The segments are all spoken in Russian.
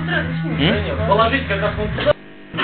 Положить как раз вот туда.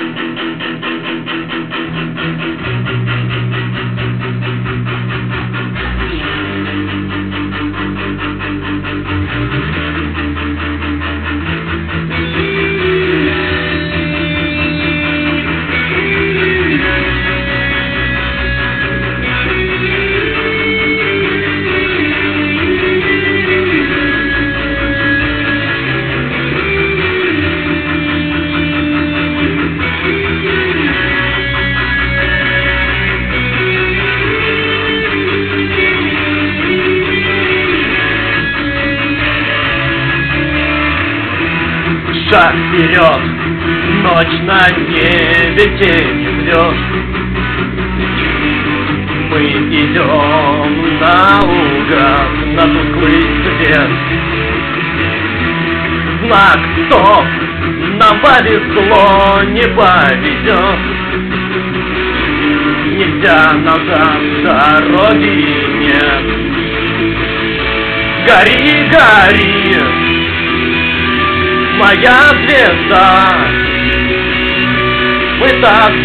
Шаг вперед, ночь на небе, тени звезд. Мы идем наугад на тусклый свет. Знак стоп, нам повезло, не повезет. Нельзя назад, дороги нет. Гори, гори, моя звезда. Мы так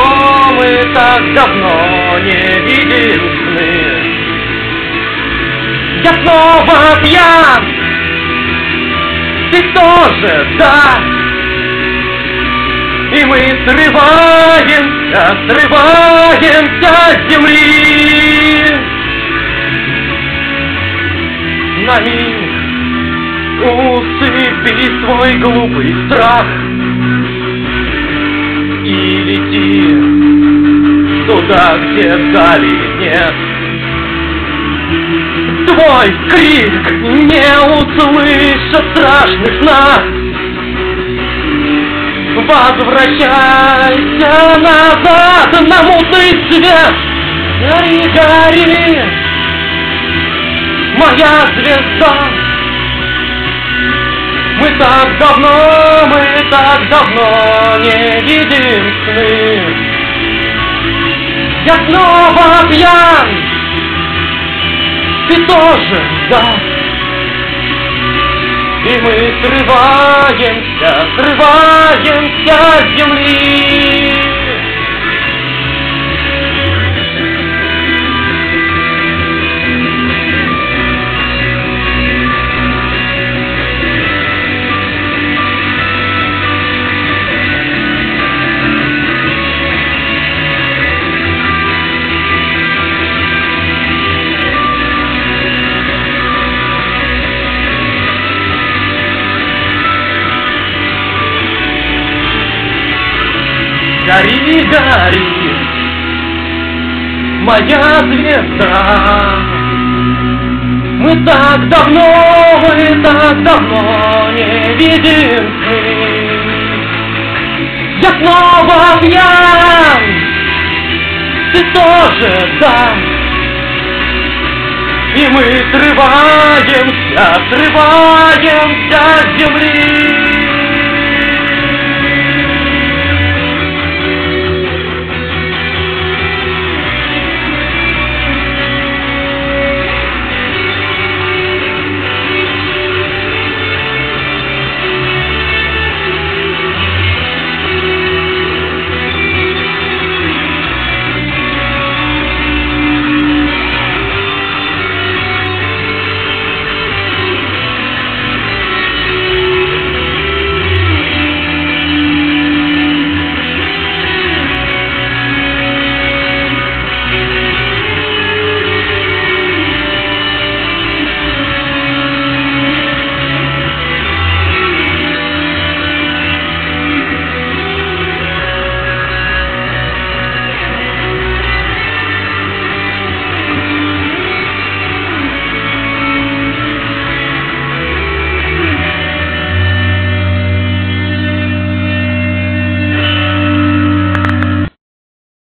давно не видим сны. Я снова пьян, ты тоже, да. И мы срываемся с земли. На миг усыпи свой глупый страх и лети туда, где дали нет. Твой крик не услышат страшных нас. Возвращайся назад на мутный свет. Гори, гори, моя звезда. Мы так давно не видим сны. Я снова пьян, ты тоже, да. И мы срываемся с земли. Гори, гори, моя звезда. Мы так давно не видим сны. Я снова пьян, ты тоже, да. И мы срываемся с земли.